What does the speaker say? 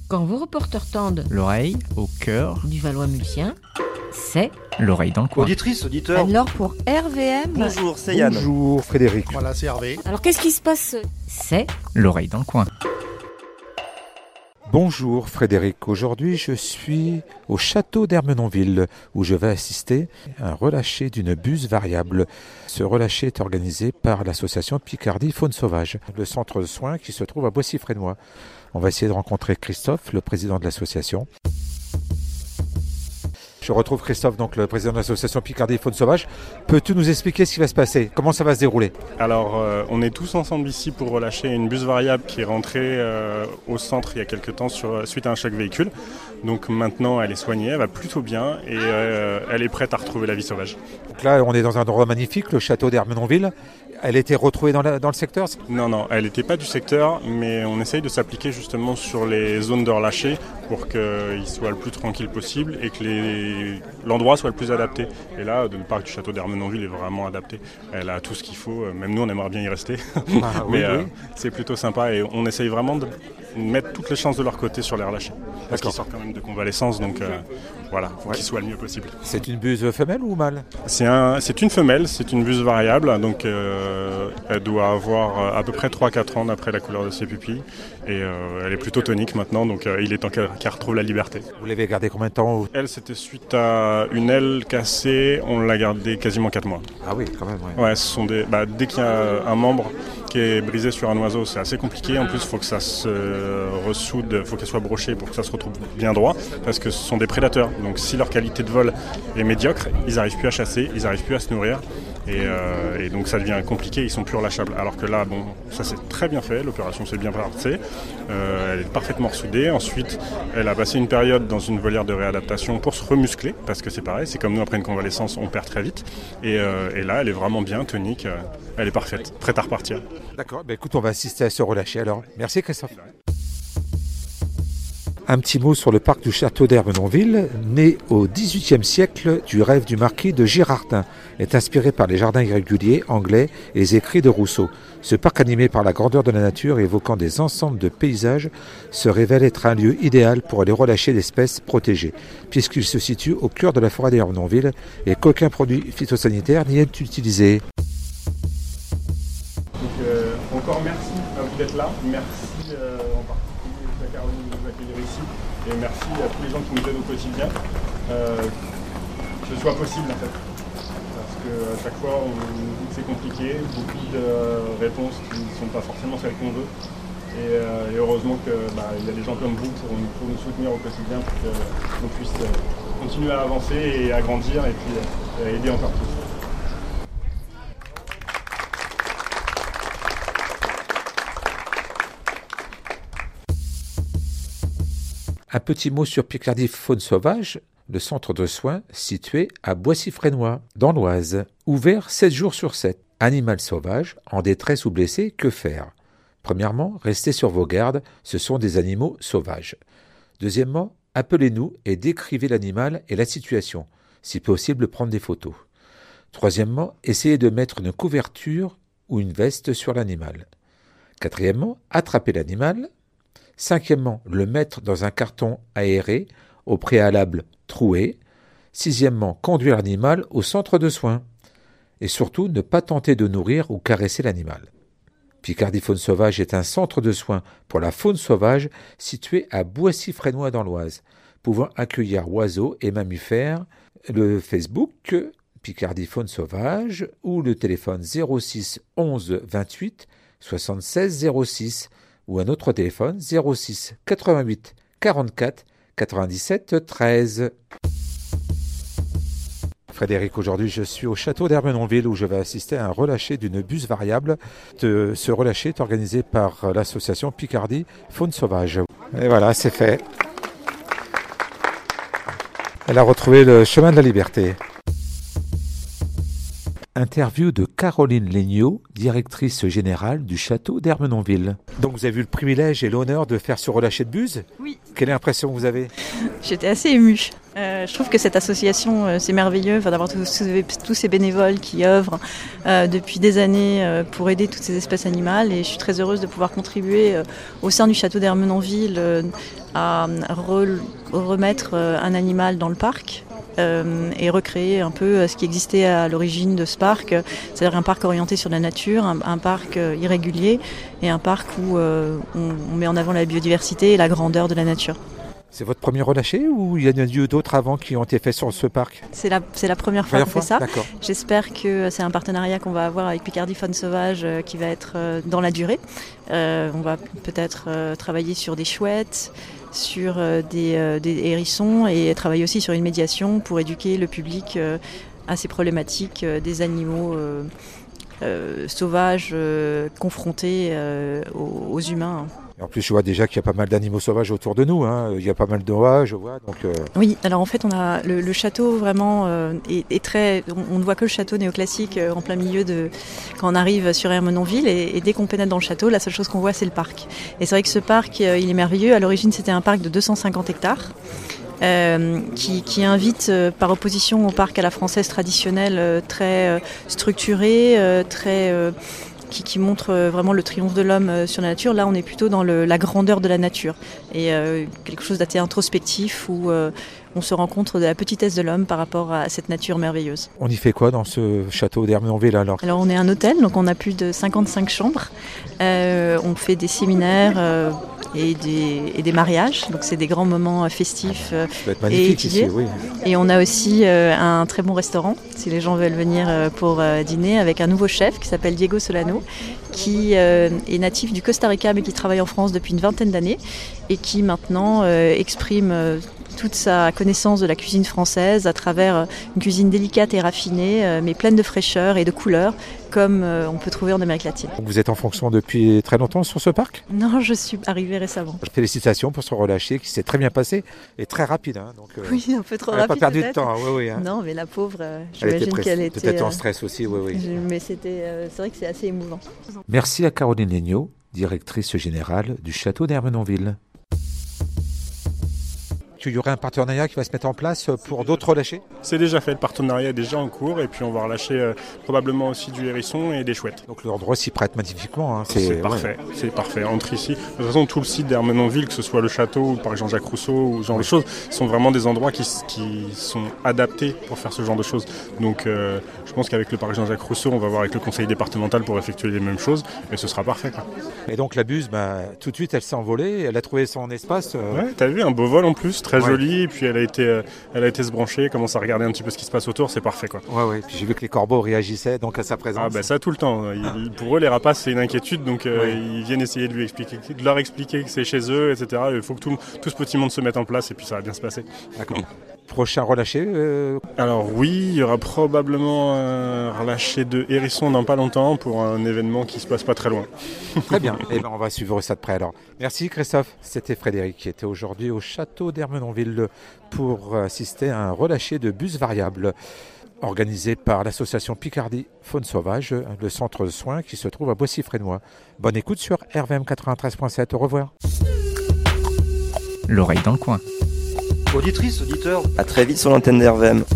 Quand vos reporters tendent l'oreille au cœur du Valois-Mulsien, c'est l'oreille dans le coin. Auditrice, auditeur. alors pour RVM. Bonjour, c'est Yann. Bonjour Frédéric. Voilà, c'est Hervé. Alors qu'est-ce qui se passe? C'est L'oreille dans le coin. Bonjour Frédéric. Aujourd'hui, je suis au château d'Ermenonville où je vais assister à un relâché d'une buse variable. Ce relâché est organisé par l'association Picardie Faune Sauvage, le centre de soins qui se trouve à Boissy-Fresnoy. On va essayer de rencontrer Christophe, le président de l'association. Je retrouve Christophe, donc le président de l'association Picardie Faune Sauvage. Peux-tu nous expliquer ce qui va se passer? Comment ça va se dérouler? Alors, on est tous ensemble ici pour relâcher une buse variable qui est rentrée au centre il y a quelques temps suite à un choc véhicule. Donc maintenant, elle est soignée, elle va plutôt bien et elle est prête à retrouver la vie sauvage. Donc là, on est dans un endroit magnifique, le château d'Ermenonville. Elle était retrouvée dans le secteur? Non, elle n'était pas du secteur, mais on essaye de s'appliquer justement sur les zones de relâché pour qu'il soit le plus tranquille possible et que l'endroit soit le plus adapté. Et là, le parc du château d'Ermenonville est vraiment adapté. Elle a tout ce qu'il faut, même nous on aimerait bien y rester. Oui. C'est plutôt sympa et on essaye vraiment de mettre toutes les chances de leur côté sur les relâchés. Parce qu'ils sortent quand même de convalescence, donc voilà, faut qu'ils soient le mieux possible. C'est une buse femelle ou mâle? C'est une femelle, c'est une buse variable, donc elle doit avoir à peu près 3-4 ans d'après la couleur de ses pupilles. Et elle est plutôt tonique maintenant, donc il est temps qu'elle retrouve la liberté. Vous l'avez gardée combien de temps? Elle, c'était suite à une aile cassée, on l'a gardée quasiment 4 mois. Ah oui, quand même. Ouais, ce sont dès qu'il y a un membre qui est brisé sur un oiseau, c'est assez compliqué. En plus, il faut que ça se ressoude, il faut qu'elle soit brochée pour que ça se retrouve bien droit, parce que ce sont des prédateurs. Donc si leur qualité de vol est médiocre, ils n'arrivent plus à chasser, ils n'arrivent plus à se nourrir. Et donc ça devient compliqué, ils sont plus relâchables. Alors que là, ça c'est très bien fait, l'opération s'est bien passée, elle est parfaitement ressoudée. Ensuite, elle a passé une période dans une volière de réadaptation pour se remuscler, parce que c'est pareil, c'est comme nous après une convalescence, on perd très vite. Et là, elle est vraiment bien tonique, elle est parfaite, prête à repartir. D'accord, écoute, on va assister à ce relâché alors. Merci Christophe. Un petit mot sur le parc du château d'Ermenonville, né au XVIIIe siècle du rêve du marquis de Girardin, est inspiré par les jardins irréguliers anglais et les écrits de Rousseau. Ce parc animé par la grandeur de la nature évoquant des ensembles de paysages se révèle être un lieu idéal pour aller relâcher d'espèces protégées, puisqu'il se situe au cœur de la forêt d'Ermenonville et qu'aucun produit phytosanitaire n'y est utilisé. Donc encore merci à vous d'être là, merci en particulier à Caroline de nous accueillir ici et merci à tous les gens qui nous aident au quotidien, que ce soit possible en fait. Parce qu'à chaque fois on nous dit que c'est compliqué, beaucoup de réponses qui ne sont pas forcément celles qu'on veut et heureusement qu'il y a des gens comme vous pour nous soutenir au quotidien pour qu'on puisse continuer à avancer et à grandir et puis aider encore plus. Un petit mot sur Picardie Faune Sauvage, le centre de soins situé à Boissy-Fresnoy, dans l'Oise. Ouvert 7 jours sur 7. Animal sauvage, en détresse ou blessé, que faire? Premièrement, restez sur vos gardes, ce sont des animaux sauvages. Deuxièmement, appelez-nous et décrivez l'animal et la situation. Si possible, prendre des photos. Troisièmement, essayez de mettre une couverture ou une veste sur l'animal. Quatrièmement, attrapez l'animal. Cinquièmement, le mettre dans un carton aéré, au préalable troué. Sixièmement, conduire l'animal au centre de soins. Et surtout, ne pas tenter de nourrir ou caresser l'animal. Picardie Faune Sauvage est un centre de soins pour la faune sauvage situé à Boissy-Fresnoy dans l'Oise, pouvant accueillir oiseaux et mammifères. Le Facebook Picardie Faune Sauvage ou le téléphone 06 11 28 76 06 ou un autre téléphone 06 88 44 97 13. Frédéric, aujourd'hui je suis au château d'Ermenonville où je vais assister à un relâché d'une buse variable. Ce relâché est organisé par l'association Picardie Faune Sauvage. Et voilà, c'est fait. Elle a retrouvé le chemin de la liberté. Interview de Caroline Legnaud, directrice générale du château d'Ermenonville. Donc vous avez eu le privilège et l'honneur de faire ce relâcher de buse. Oui. Quelle est l'impression que vous avez? J'étais assez émue. Je trouve que cette association, c'est merveilleux d'avoir tous ces bénévoles qui œuvrent depuis des années pour aider toutes ces espèces animales. Et je suis très heureuse de pouvoir contribuer au sein du château d'Ermenonville à remettre un animal dans le parc. Et recréer un peu ce qui existait à l'origine de ce parc, c'est-à-dire un parc orienté sur la nature, un parc irrégulier et un parc où on met en avant la biodiversité et la grandeur de la nature. C'est votre premier relâché ou il y en a eu d'autres avant qui ont été faits sur ce parc? C'est la première fois qu'on fait ça. D'accord. J'espère que c'est un partenariat qu'on va avoir avec Picardie Faune Sauvage qui va être dans la durée. On va peut-être travailler sur des chouettes, sur des hérissons et travailler aussi sur une médiation pour éduquer le public à ces problématiques des animaux sauvages confrontés aux humains. Et en plus, je vois déjà qu'il y a pas mal d'animaux sauvages autour de nous. Il y a pas mal d'oies, je vois. Donc, Oui, alors en fait, on a le château vraiment est très. On ne voit que le château néoclassique en plein milieu de. Quand on arrive sur Ermenonville et dès qu'on pénètre dans le château, la seule chose qu'on voit, c'est le parc. Et c'est vrai que ce parc, il est merveilleux. À l'origine, c'était un parc de 250 hectares. Qui invite par opposition au parc à la française traditionnel très structuré, qui montre vraiment le triomphe de l'homme sur la nature. Là, on est plutôt dans la grandeur de la nature et quelque chose d'assez introspectif où on se rend compte de la petitesse de l'homme par rapport à cette nature merveilleuse. On y fait quoi dans ce château d'Ermenonville alors? Alors, on est un hôtel, donc on a plus de 55 chambres. On fait des séminaires et des mariages, donc c'est des grands moments festifs Ça va être magnifique et étudiés. Ici, oui. Et on a aussi un très bon restaurant, si les gens veulent venir pour dîner, avec un nouveau chef qui s'appelle Diego Solano, qui est natif du Costa Rica mais qui travaille en France depuis une vingtaine d'années et qui maintenant exprime toute sa connaissance de la cuisine française à travers une cuisine délicate et raffinée, mais pleine de fraîcheur et de couleurs, comme on peut trouver en Amérique latine. Vous êtes en fonction depuis très longtemps sur ce parc? Non, je suis arrivée récemment. Félicitations pour ce relâché qui s'est très bien passé et très rapide. Donc, oui, un peu trop elle n'a rapide. pas perdu peut-être. de temps. Oui, Non, mais la pauvre, elle j'imagine était qu'elle était... peut-être en stress aussi. Oui. Mais c'est vrai que c'est assez émouvant. Merci à Caroline Legnaud, directrice générale du château d'Ermenonville. Il y aurait un partenariat qui va se mettre en place pour d'autres relâchés? C'est déjà fait, le partenariat est déjà en cours et puis on va relâcher probablement aussi du hérisson et des chouettes. Donc l'endroit s'y prête magnifiquement. C'est parfait, c'est parfait. Entre ici, de toute façon tout le site d'Ermenonville, que ce soit le château ou le parc Jean-Jacques Rousseau ou ce genre de choses, sont vraiment des endroits qui sont adaptés pour faire ce genre de choses. Donc je pense qu'avec le parc Jean-Jacques Rousseau, on va voir avec le conseil départemental pour effectuer les mêmes choses et ce sera parfait. Quoi. Et donc la buse, tout de suite elle s'est envolée, elle a trouvé son espace. Ouais, t'as vu, un beau vol en plus, très joli, et puis elle a été se brancher, elle commence à regarder un petit peu ce qui se passe autour, c'est parfait quoi. Ouais, puis j'ai vu que les corbeaux réagissaient donc à sa présence. Ah ça tout le temps, pour eux les rapaces c'est une inquiétude, donc ils viennent essayer de leur expliquer que c'est chez eux, etc. Il faut que tout ce petit monde se mette en place et puis ça va bien se passer. D'accord. Prochain relâché Alors oui, il y aura probablement un relâché de hérisson dans pas longtemps pour un événement qui se passe pas très loin. Très bien, on va suivre ça de près alors. Merci Christophe, c'était Frédéric qui était aujourd'hui au château d'Ermenonville pour assister à un relâché de bus variable organisé par l'association Picardie Faune Sauvage, le centre de soins qui se trouve à Boissy-Fresnois. Bonne écoute sur RVM 93.7, au revoir. L'oreille dans le coin. Auditrice, auditeur, à très vite sur l'antenne d'RVM.